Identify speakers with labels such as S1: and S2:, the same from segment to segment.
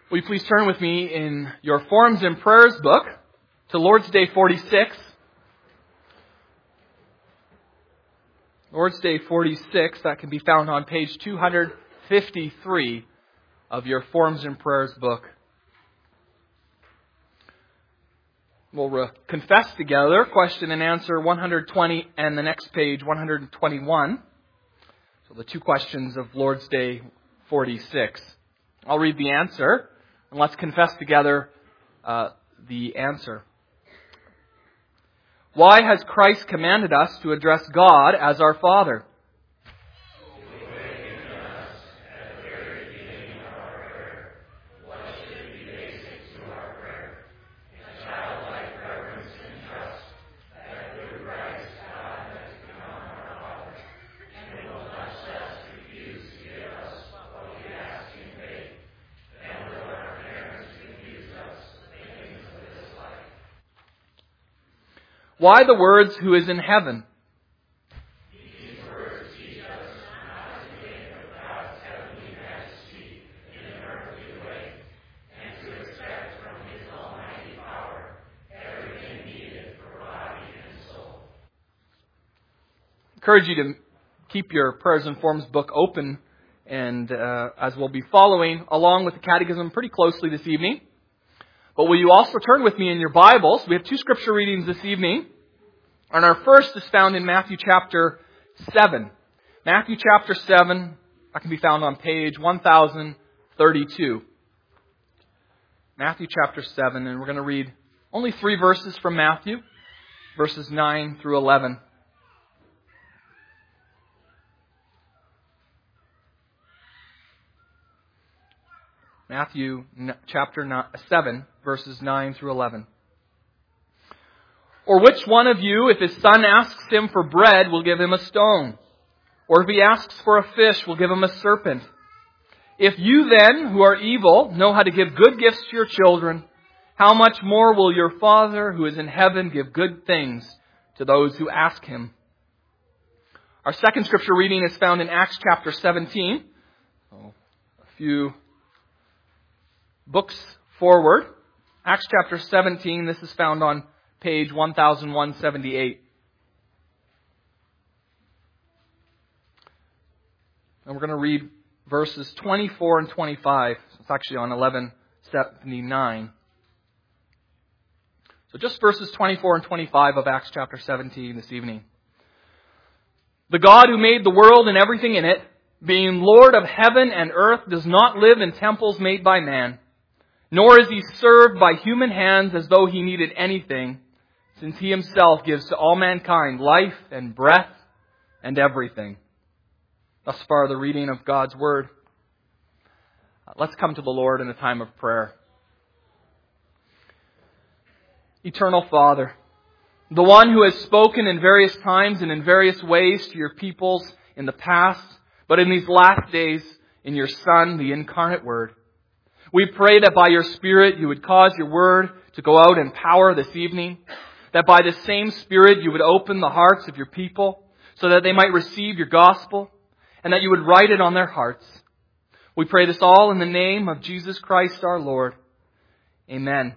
S1: Will you please turn with me in your Forms and Prayers book to Lord's Day 46. Lord's Day 46, that can be found on page 253 of your Forms and Prayers book. We'll confess together, question and answer 120 and the next page 121. So the two questions of Lord's Day 46. I'll read the answer and let's confess together the answer. Why has Christ commanded us to address God as our Father? Why the words, "Who is in heaven"?
S2: These words teach us not to think of God's heavenly majesty in an earthly way, and to expect from His almighty power everything needed for body and soul.
S1: I encourage you to keep your Prayers and Forms book open, and as we'll be following along with the Catechism pretty closely this evening. But will you also turn with me in your Bibles? We have two scripture readings this evening. And our first is found in Matthew chapter 7. Matthew chapter 7, that can be found on page 1032. Matthew chapter 7, and we're going to read only 3 verses from Matthew, verses 9 through 11. Matthew chapter 7, verses 9 through 11. Or which one of you, if his son asks him for bread, will give him a stone? Or if he asks for a fish, will give him a serpent? If you then, who are evil, know how to give good gifts to your children, how much more will your Father who is in heaven give good things to those who ask Him? Our second scripture reading is found in Acts chapter 17. A few books forward. Acts chapter 17, this is found on page 1178. And we're going to read verses 24 and 25. It's actually on 1179. So just verses 24 and 25 of Acts chapter 17 this evening. The God who made the world and everything in it, being Lord of heaven and earth, does not live in temples made by man, nor is He served by human hands as though He needed anything, since He Himself gives to all mankind life and breath and everything. Thus far, the reading of God's Word. Let's come to the Lord in a time of prayer. Eternal Father, the one who has spoken in various times and in various ways to your peoples in the past, but in these last days in your Son, the incarnate Word, we pray that by your Spirit you would cause your Word to go out in power this evening, that by the same Spirit you would open the hearts of your people so that they might receive your gospel, and that you would write it on their hearts. We pray this all in the name of Jesus Christ our Lord. Amen.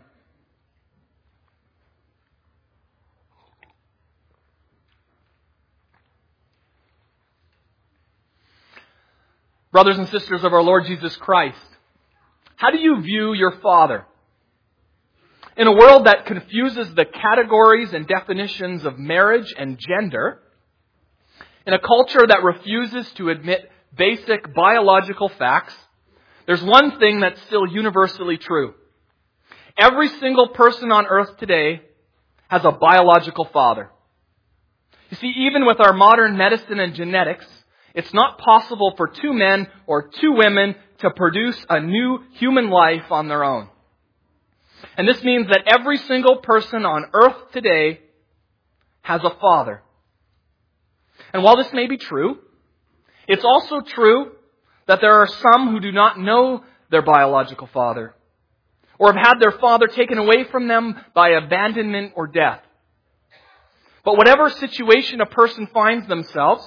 S1: Brothers and sisters of our Lord Jesus Christ, how do you view your Father? In a world that confuses the categories and definitions of marriage and gender, in a culture that refuses to admit basic biological facts, there's one thing that's still universally true. Every single person on earth today has a biological father. You see, even with our modern medicine and genetics, it's not possible for 2 men or 2 women to produce a new human life on their own. And this means that every single person on earth today has a father. And while this may be true, it's also true that there are some who do not know their biological father, or have had their father taken away from them by abandonment or death. But whatever situation a person finds themselves,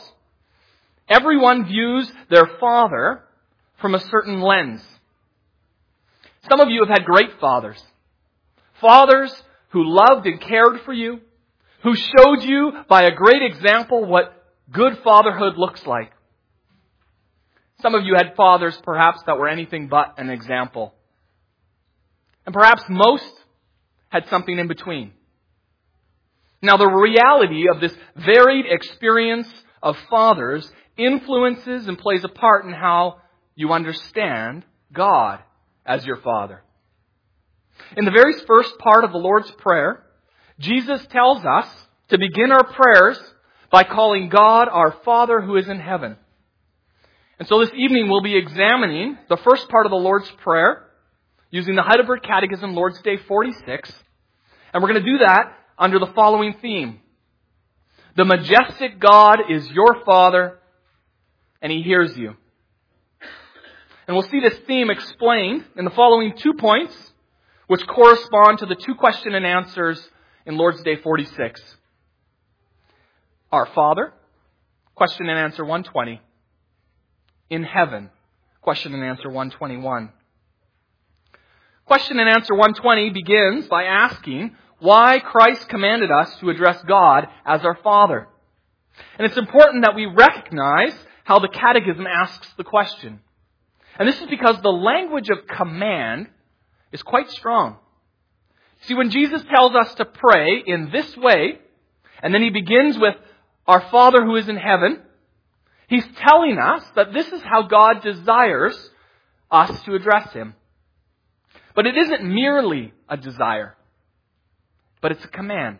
S1: everyone views their father from a certain lens. Some of you have had great fathers. Fathers who loved and cared for you, who showed you by a great example what good fatherhood looks like. Some of you had fathers perhaps that were anything but an example. And perhaps most had something in between. Now, the reality of this varied experience of fathers influences and plays a part in how you understand God as your Father. In the very first part of the Lord's Prayer, Jesus tells us to begin our prayers by calling God our Father who is in heaven. And so this evening we'll be examining the first part of the Lord's Prayer using the Heidelberg Catechism, Lord's Day 46. And we're going to do that under the following theme. The majestic God is your Father, and He hears you. And we'll see this theme explained in the following 2 points, which correspond to the 2 question and answers in Lord's Day 46. Our Father, question and answer 120. In heaven, question and answer 121. Question and answer 120 begins by asking why Christ commanded us to address God as our Father. And it's important that we recognize how the Catechism asks the question. And this is because the language of command is quite strong. See, when Jesus tells us to pray in this way, and then He begins with our Father who is in heaven, He's telling us that this is how God desires us to address Him. But it isn't merely a desire, but it's a command.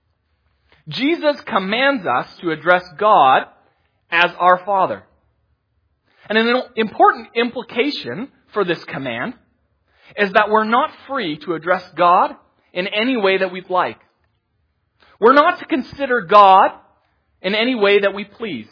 S1: Jesus commands us to address God as our Father. And an important implication for this command is that we're not free to address God in any way that we'd like. We're not to consider God in any way that we please.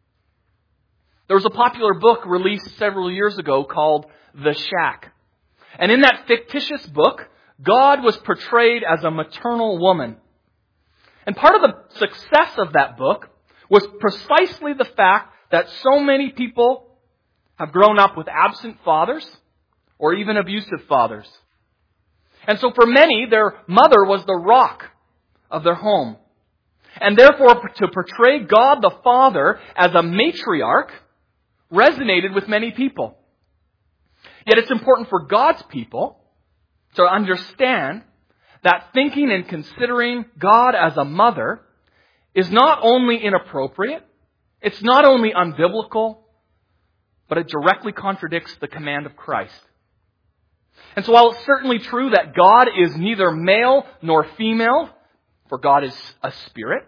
S1: There was a popular book released several years ago called The Shack. And in that fictitious book, God was portrayed as a maternal woman. And part of the success of that book was precisely the fact that so many people have grown up with absent fathers or even abusive fathers. And so for many, their mother was the rock of their home. And therefore, to portray God the Father as a matriarch resonated with many people. Yet it's important for God's people to understand that thinking and considering God as a mother is not only inappropriate, it's not only unbiblical, but it directly contradicts the command of Christ. And so while it's certainly true that God is neither male nor female, for God is a spirit,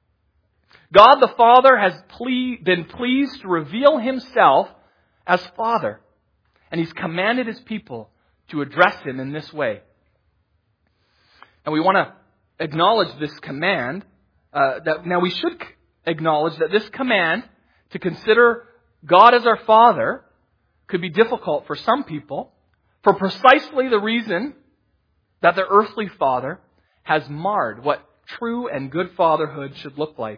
S1: God the Father has been pleased to reveal Himself as Father. And He's commanded His people to address Him in this way. And we want to acknowledge this command. Now we should acknowledge that this command to consider God as our Father could be difficult for some people for precisely the reason that their earthly father has marred what true and good fatherhood should look like.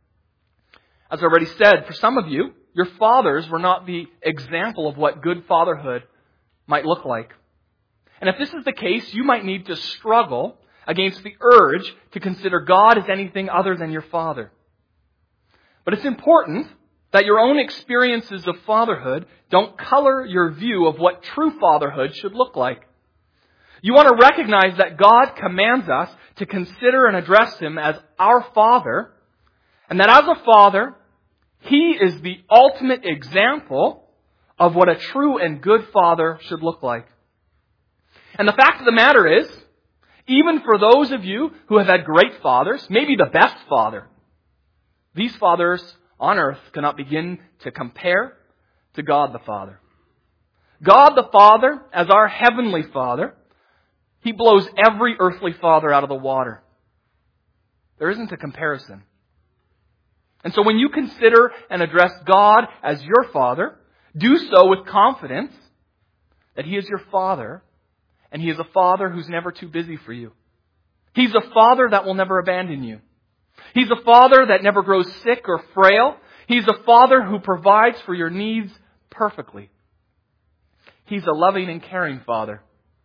S1: As I already said, for some of you, your fathers were not the example of what good fatherhood might look like. And if this is the case, you might need to struggle against the urge to consider God as anything other than your father. But it's important that your own experiences of fatherhood don't color your view of what true fatherhood should look like. You want to recognize that God commands us to consider and address Him as our Father, and that as a Father, He is the ultimate example of what a true and good father should look like. And the fact of the matter is, even for those of you who have had great fathers, maybe the best father, these fathers on earth cannot begin to compare to God the Father. God the Father, as our heavenly Father, He blows every earthly father out of the water. There isn't a comparison. And so when you consider and address God as your Father, do so with confidence that He is your Father, and He is a Father who's never too busy for you. He's a Father that will never abandon you. He's a Father that never grows sick or frail. He's a Father who provides for your needs perfectly. He's a loving and caring Father.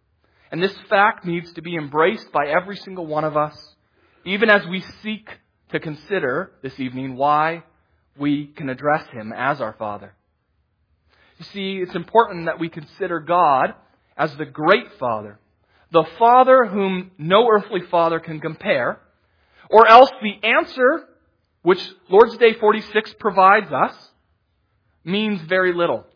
S1: And this fact needs to be embraced by every single one of us, even as we seek to consider this evening why we can address Him as our Father. You see, it's important that we consider God as the great Father, the Father whom no earthly father can compare, or else the answer which Lord's Day 46 provides us means very little.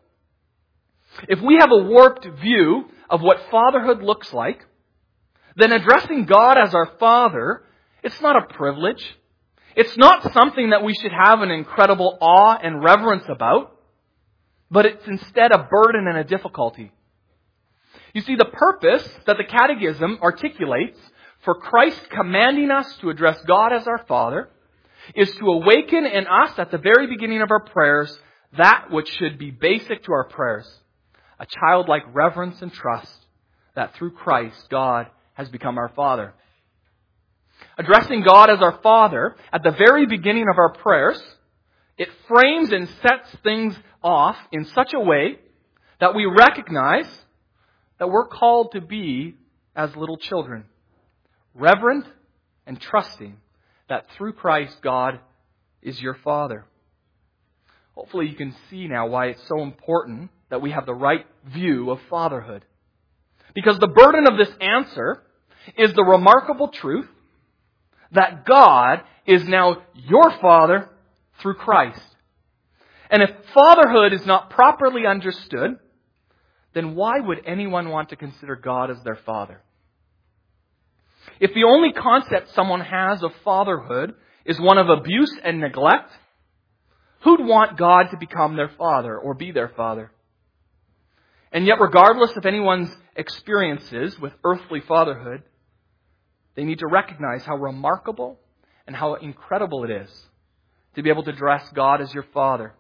S1: If we have a warped view of what fatherhood looks like, then addressing God as our Father, it's not a privilege. It's not something that we should have an incredible awe and reverence about, but it's instead a burden and a difficulty. You see, the purpose that the Catechism articulates for Christ commanding us to address God as our Father is to awaken in us at the very beginning of our prayers that which should be basic to our prayers, a childlike reverence and trust that through Christ God has become our Father. Addressing God as our Father at the very beginning of our prayers, it frames and sets things off in such a way that we recognize that we're called to be as little children, reverent and trusting that through Christ God is your Father. Hopefully you can see now why it's so important that we have the right view of fatherhood. Because the burden of this answer is the remarkable truth that God is now your Father through Christ. And if fatherhood is not properly understood, then why would anyone want to consider God as their Father? If the only concept someone has of fatherhood is one of abuse and neglect, who'd want God to become their Father or be their Father? And yet, regardless of anyone's experiences with earthly fatherhood, they need to recognize how remarkable and how incredible it is to be able to address God as your Father.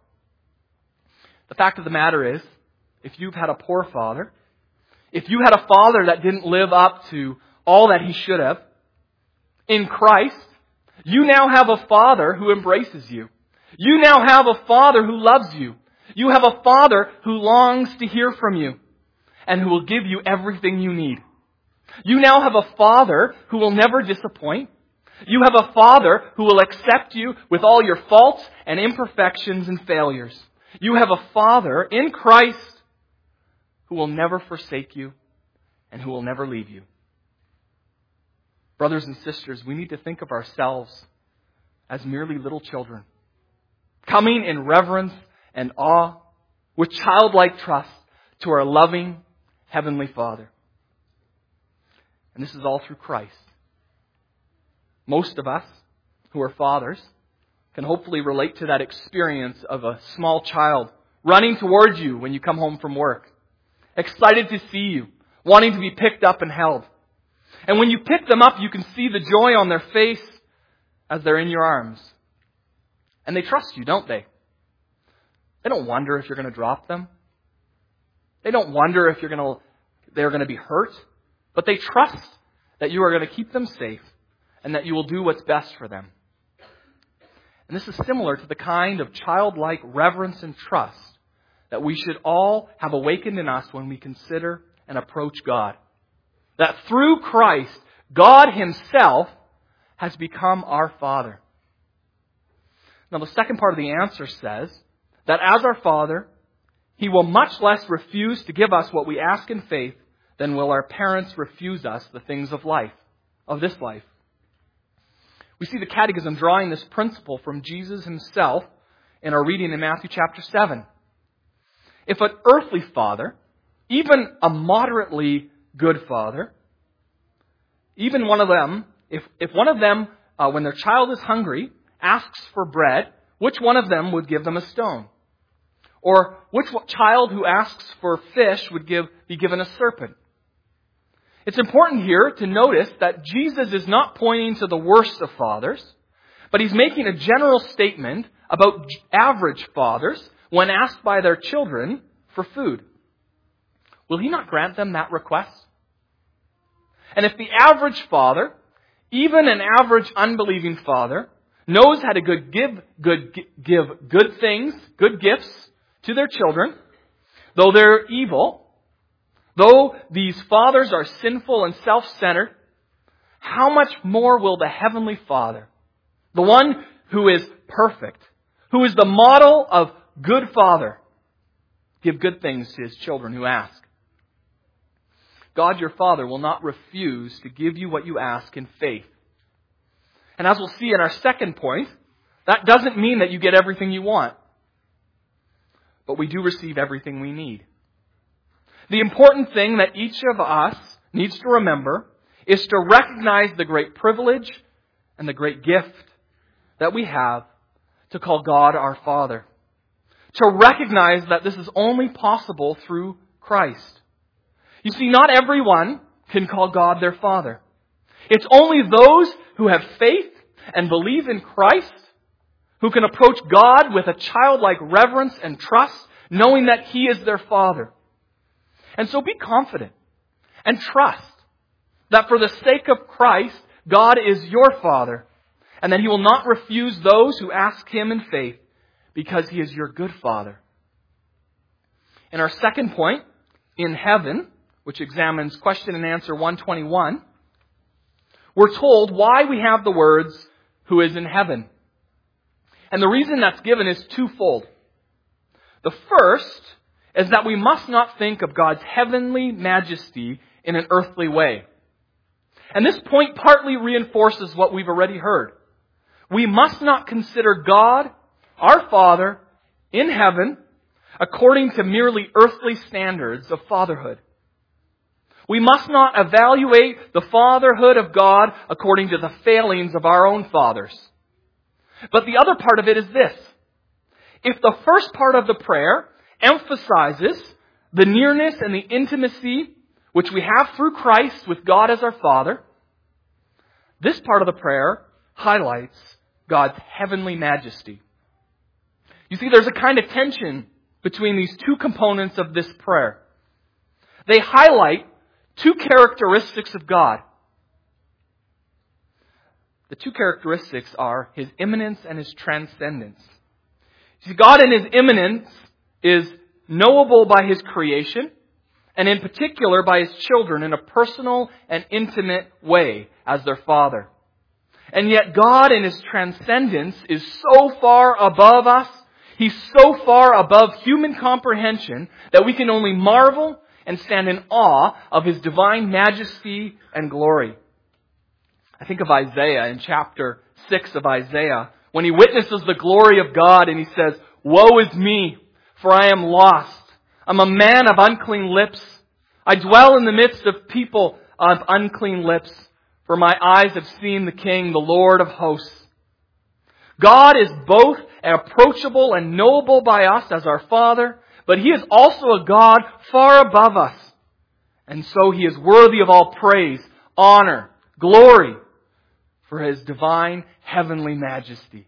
S1: The fact of the matter is, if you've had a poor father, if you had a father that didn't live up to all that he should have, in Christ, you now have a Father who embraces you. You now have a Father who loves you. You have a Father who longs to hear from you and who will give you everything you need. You now have a Father who will never disappoint. You have a Father who will accept you with all your faults and imperfections and failures. You have a Father in Christ who will never forsake you and who will never leave you. Brothers and sisters, we need to think of ourselves as merely little children, coming in reverence and awe with childlike trust to our loving Heavenly Father. And this is all through Christ. Most of us who are fathers can hopefully relate to that experience of a small child running towards you when you come home from work, excited to see you, wanting to be picked up and held. And when you pick them up, you can see the joy on their face as they're in your arms. And they trust you, don't they? They don't wonder if you're going to drop them. They don't wonder if they're going to be hurt. But they trust that you are going to keep them safe and that you will do what's best for them. And this is similar to the kind of childlike reverence and trust that we should all have awakened in us when we consider and approach God. That through Christ, God Himself has become our Father. Now, the second part of the answer says that as our Father, He will much less refuse to give us what we ask in faith than will our parents refuse us the things of life, of this life. We see the Catechism drawing this principle from Jesus Himself in our reading in Matthew chapter 7. If an earthly father, even a moderately good father, even one of them, if one of them, when their child is hungry, asks for bread, which one of them would give them a stone? Or which child who asks for fish would be given a serpent? It's important here to notice that Jesus is not pointing to the worst of fathers, but He's making a general statement about average fathers when asked by their children for food. Will He not grant them that request? And if the average father, even an average unbelieving father, knows how to give good things, good gifts to their children, though they're evil, Though these fathers are sinful and self-centered, how much more will the Heavenly Father, the one who is perfect, who is the model of good father, give good things to His children who ask? God your Father will not refuse to give you what you ask in faith. And as we'll see in our second point, that doesn't mean that you get everything you want. But we do receive everything we need. The important thing that each of us needs to remember is to recognize the great privilege and the great gift that we have to call God our Father. To recognize that this is only possible through Christ. You see, not everyone can call God their Father. It's only those who have faith and believe in Christ who can approach God with a childlike reverence and trust, knowing that He is their Father. And so be confident and trust that for the sake of Christ, God is your Father, and that He will not refuse those who ask Him in faith because He is your good Father. In our second point, in heaven, which examines question and answer 121, we're told why we have the words, "who is in heaven." And the reason that's given is twofold. The first is that we must not think of God's heavenly majesty in an earthly way. And this point partly reinforces what we've already heard. We must not consider God, our Father, in heaven according to merely earthly standards of fatherhood. We must not evaluate the fatherhood of God according to the failings of our own fathers. But the other part of it is this. If the first part of the prayer emphasizes the nearness and the intimacy which we have through Christ with God as our Father, this part of the prayer highlights God's heavenly majesty. You see, there's a kind of tension between these two components of this prayer. They highlight two characteristics of God. The two characteristics are His immanence and His transcendence. See, God in His immanence is knowable by His creation, and in particular by His children in a personal and intimate way as their Father. And yet God in His transcendence is so far above us, He's so far above human comprehension that we can only marvel and stand in awe of His divine majesty and glory. I think of Isaiah in chapter 6 of Isaiah, when he witnesses the glory of God and he says, "Woe is me, for I am lost. I'm a man of unclean lips. I dwell in the midst of people of unclean lips, for my eyes have seen the King, the Lord of hosts." God is both approachable and knowable by us as our Father, but He is also a God far above us. And so He is worthy of all praise, honor, glory for His divine heavenly majesty.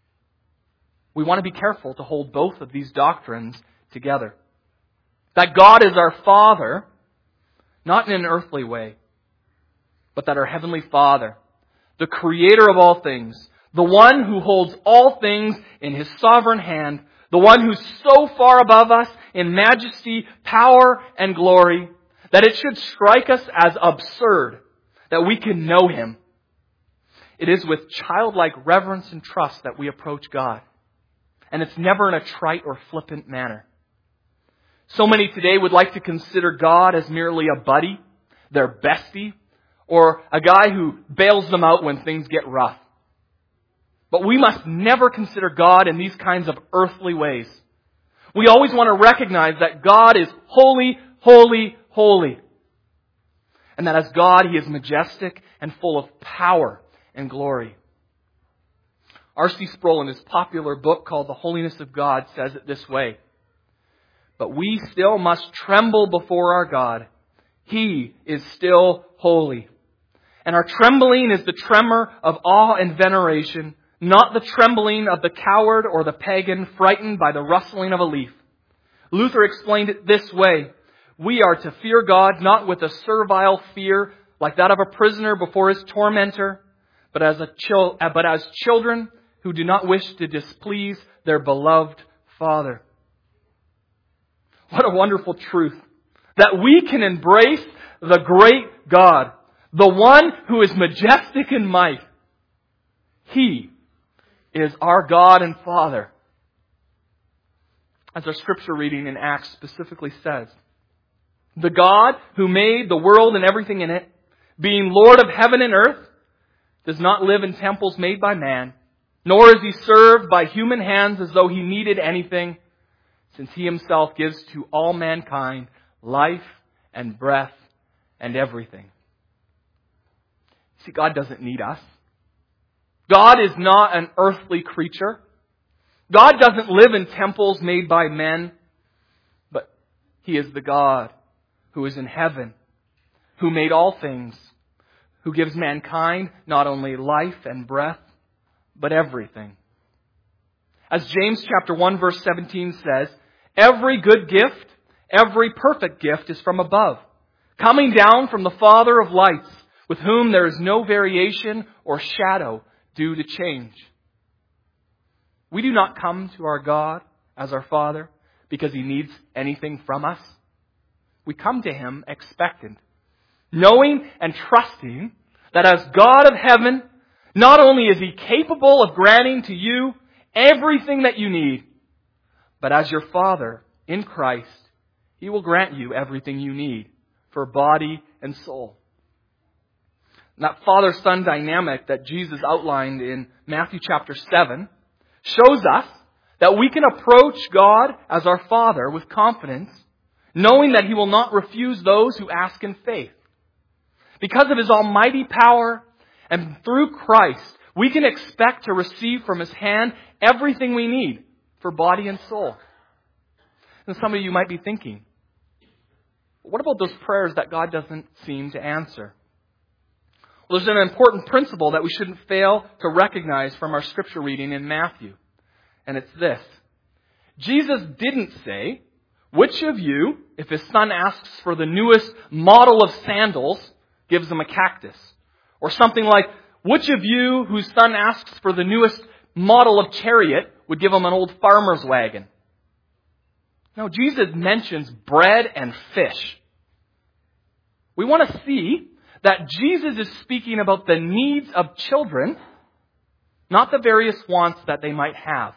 S1: We want to be careful to hold both of these doctrines together. That God is our Father, not in an earthly way, but that our Heavenly Father, the Creator of all things, the one who holds all things in His sovereign hand, the one who's so far above us in majesty, power, and glory, that it should strike us as absurd that we can know Him. It is with childlike reverence and trust that we approach God. And it's never in a trite or flippant manner. So many today would like to consider God as merely a buddy, their bestie, or a guy who bails them out when things get rough. But we must never consider God in these kinds of earthly ways. We always want to recognize that God is holy, holy, holy. And that as God, He is majestic and full of power and glory. R.C. Sproul, in his popular book called The Holiness of God, says it this way: "But we still must tremble before our God. He is still holy. And our trembling is the tremor of awe and veneration, not the trembling of the coward or the pagan frightened by the rustling of a leaf. Luther explained it this way: we are to fear God not with a servile fear like that of a prisoner before his tormentor, but as children who do not wish to displease their beloved Father." What a wonderful truth that we can embrace the great God, the one who is majestic in might. He is our God and Father. As our scripture reading in Acts specifically says, the God who made the world and everything in it, being Lord of heaven and earth, does not live in temples made by man, nor is He served by human hands as though He needed anything, since He Himself gives to all mankind life and breath and everything. See, God doesn't need us. God is not an earthly creature. God doesn't live in temples made by men, but He is the God who is in heaven, who made all things, who gives mankind not only life and breath, but everything. As James chapter 1 verse 17 says, every good gift, every perfect gift is from above, coming down from the Father of lights, with whom there is no variation or shadow due to change. We do not come to our God as our Father because He needs anything from us. We come to Him expectant, knowing and trusting that as God of heaven, not only is He capable of granting to you everything that you need, but as your Father in Christ, He will grant you everything you need for body and soul. And that Father-Son dynamic that Jesus outlined in Matthew chapter 7 shows us that we can approach God as our Father with confidence, knowing that He will not refuse those who ask in faith. Because of His almighty power and through Christ, we can expect to receive from His hand everything we need for body and soul. And some of you might be thinking, what about those prayers that God doesn't seem to answer? Well, there's an important principle that we shouldn't fail to recognize from our scripture reading in Matthew. And it's this. Jesus didn't say, which of you, if his son asks for the newest model of sandals, gives him a cactus? Or something like, which of you whose son asks for the newest model of chariot would give him an old farmer's wagon? No, Jesus mentions bread and fish. We want to see that Jesus is speaking about the needs of children, not the various wants that they might have.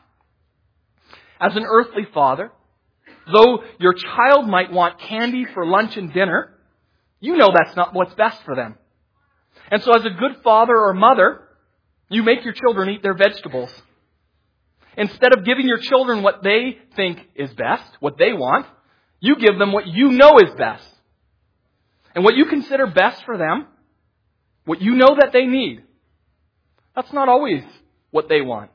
S1: As an earthly father, though your child might want candy for lunch and dinner, you know that's not what's best for them. And so as a good father or mother, you make your children eat their vegetables. Instead of giving your children what they think is best, what they want, you give them what you know is best. And what you consider best for them, what you know that they need, that's not always what they want.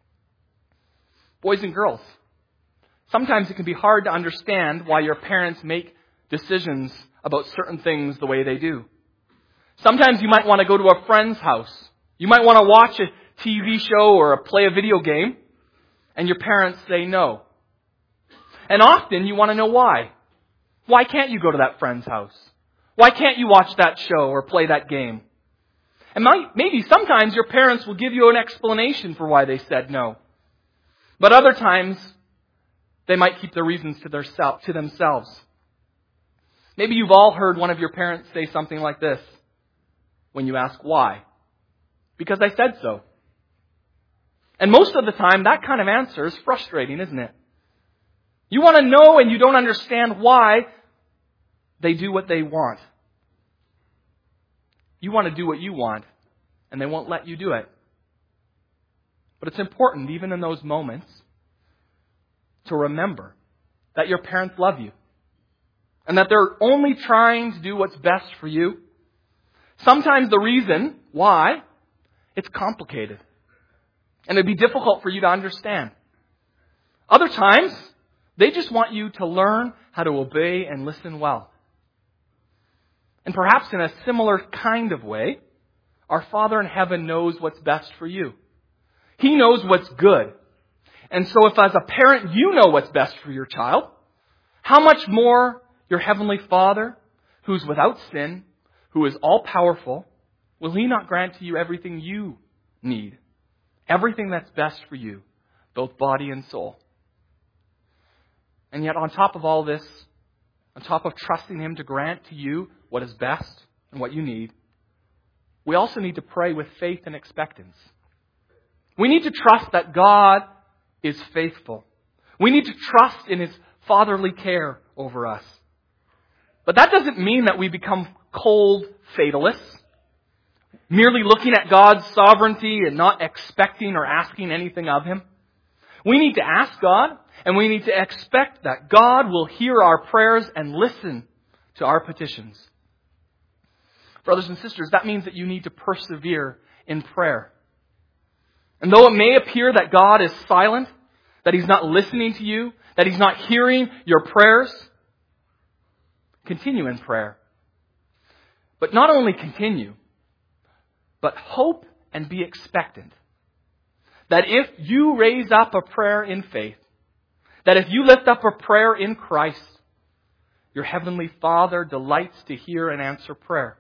S1: Boys and girls, sometimes it can be hard to understand why your parents make decisions about certain things the way they do. Sometimes you might want to go to a friend's house. You might want to watch a TV show or play a video game, and your parents say no. And often you want to know why. Why can't you go to that friend's house? Why can't you watch that show or play that game? And maybe sometimes your parents will give you an explanation for why they said no. But other times, they might keep the reasons to themselves. Maybe you've all heard one of your parents say something like this when you ask why. Because I said so. And most of the time, that kind of answer is frustrating, isn't it? You want to know and you don't understand why they do what they want. You want to do what you want, and they won't let you do it. But it's important, even in those moments, to remember that your parents love you and that they're only trying to do what's best for you. Sometimes the reason why, it's complicated. And it'd be difficult for you to understand. Other times, they just want you to learn how to obey and listen well. And perhaps in a similar kind of way, our Father in heaven knows what's best for you. He knows what's good. And so if as a parent you know what's best for your child, how much more your Heavenly Father, who's without sin, who is all-powerful, will He not grant to you everything you need? Everything that's best for you, both body and soul. And yet on top of all this, on top of trusting Him to grant to you what is best and what you need, we also need to pray with faith and expectance. We need to trust that God is faithful. We need to trust in His fatherly care over us. But that doesn't mean that we become cold fatalists, merely looking at God's sovereignty and not expecting or asking anything of Him. We need to ask God, and we need to expect that God will hear our prayers and listen to our petitions. Brothers and sisters, that means that you need to persevere in prayer. And though it may appear that God is silent, that He's not listening to you, that He's not hearing your prayers, continue in prayer. But not only continue, but hope and be expectant. That if you raise up a prayer in faith, that if you lift up a prayer in Christ, your Heavenly Father delights to hear and answer prayer.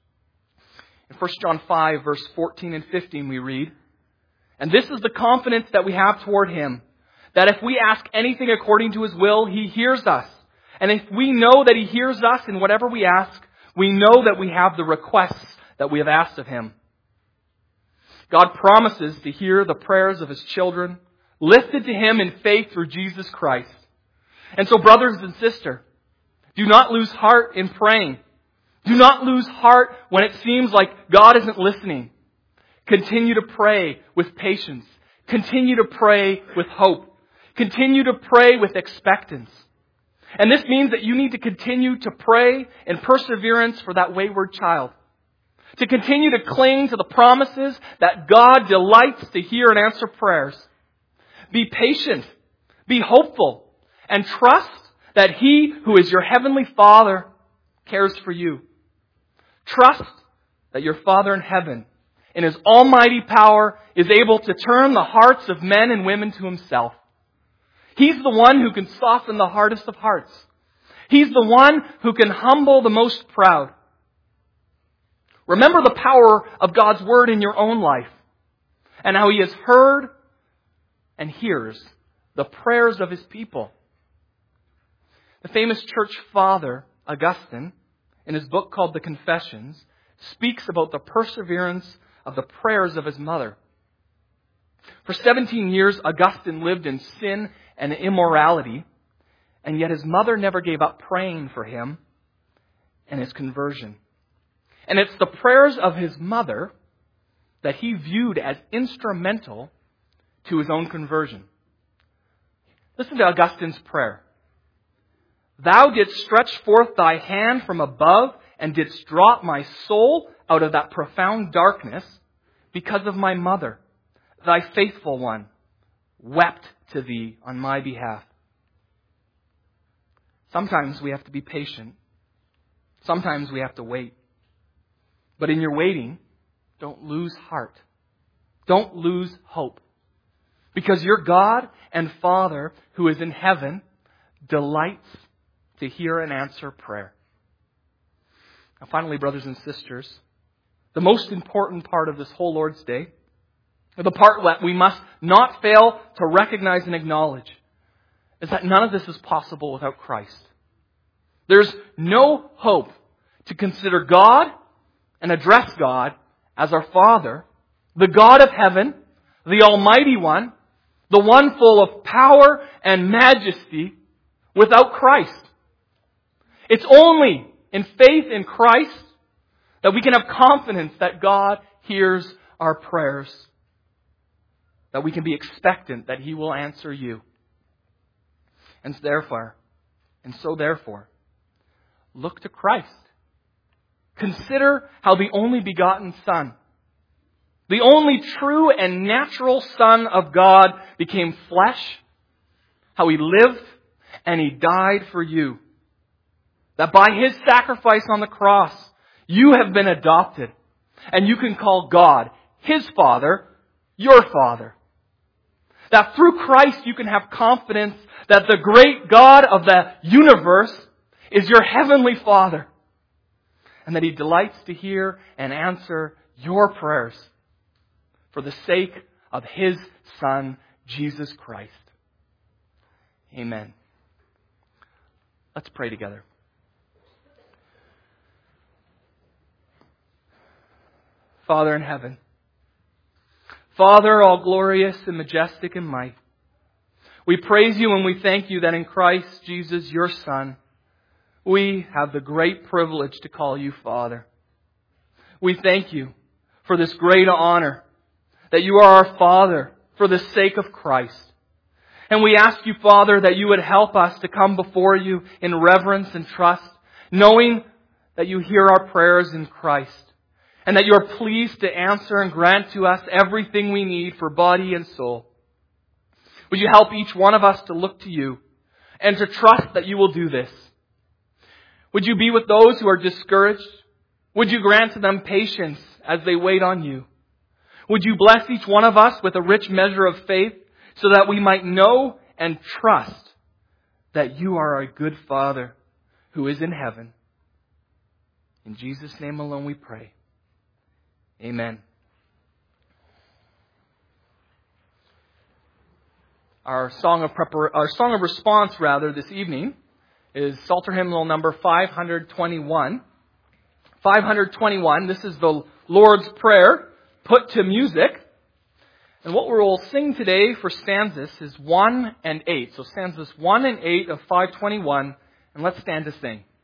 S1: In 1 John 5, verse 14 and 15 we read, "And this is the confidence that we have toward Him, that if we ask anything according to His will, He hears us. And if we know that He hears us in whatever we ask, we know that we have the requests that we have asked of Him." God promises to hear the prayers of His children, lifted to Him in faith through Jesus Christ. And so, brothers and sisters, do not lose heart in praying. Do not lose heart when it seems like God isn't listening. Continue to pray with patience. Continue to pray with hope. Continue to pray with expectance. And this means that you need to continue to pray in perseverance for that wayward child. To continue to cling to the promises that God delights to hear and answer prayers. Be patient, be hopeful, and trust that He who is your Heavenly Father cares for you. Trust that your Father in heaven, in His almighty power, is able to turn the hearts of men and women to Himself. He's the one who can soften the hardest of hearts. He's the one who can humble the most proud. Remember the power of God's Word in your own life and how He has heard and hears the prayers of His people. The famous church father, Augustine, in his book called The Confessions, speaks about the perseverance of the prayers of his mother. For 17 years, Augustine lived in sin and immorality, and yet his mother never gave up praying for him and his conversion. And it's the prayers of his mother that he viewed as instrumental to his own conversion. Listen to Augustine's prayer. "Thou didst stretch forth thy hand from above and didst drop my soul out of that profound darkness because of my mother, thy faithful one, wept to thee on my behalf." Sometimes we have to be patient. Sometimes we have to wait. But in your waiting, don't lose heart. Don't lose hope. Because your God and Father, who is in heaven, delights to hear and answer prayer. Now finally, brothers and sisters, the most important part of this whole Lord's Day, the part that we must not fail to recognize and acknowledge, is that none of this is possible without Christ. There's no hope to consider God and address God as our Father, the God of heaven, the Almighty One, the one full of power and majesty, without Christ. It's only in faith in Christ that we can have confidence that God hears our prayers, that we can be expectant that He will answer you. And therefore, look to Christ. Consider how the only begotten Son, the only true and natural Son of God, became flesh, how He lived and He died for you. That by His sacrifice on the cross, you have been adopted, and you can call God, His Father, your Father. That through Christ you can have confidence that the great God of the universe is your Heavenly Father, and that He delights to hear and answer your prayers for the sake of His Son, Jesus Christ. Amen. Let's pray together. Father in heaven. Father, all glorious and majestic in might, we praise you and we thank you that in Christ Jesus, your Son, we have the great privilege to call you Father. We thank you for this great honor that you are our Father for the sake of Christ. And we ask you, Father, that you would help us to come before you in reverence and trust, knowing that you hear our prayers in Christ, and that you are pleased to answer and grant to us everything we need for body and soul. Would you help each one of us to look to you and to trust that you will do this? Would you be with those who are discouraged? Would you grant to them patience as they wait on you? Would you bless each one of us with a rich measure of faith so that we might know and trust that you are a good Father who is in heaven? In Jesus' name alone we pray. Amen. Our song of response this evening is Psalter hymnal number 521. 521, this is the Lord's Prayer put to music. And what we'll sing today for stanzas is 1 and 8. So stanzas 1 and 8 of 521, and let's stand to sing.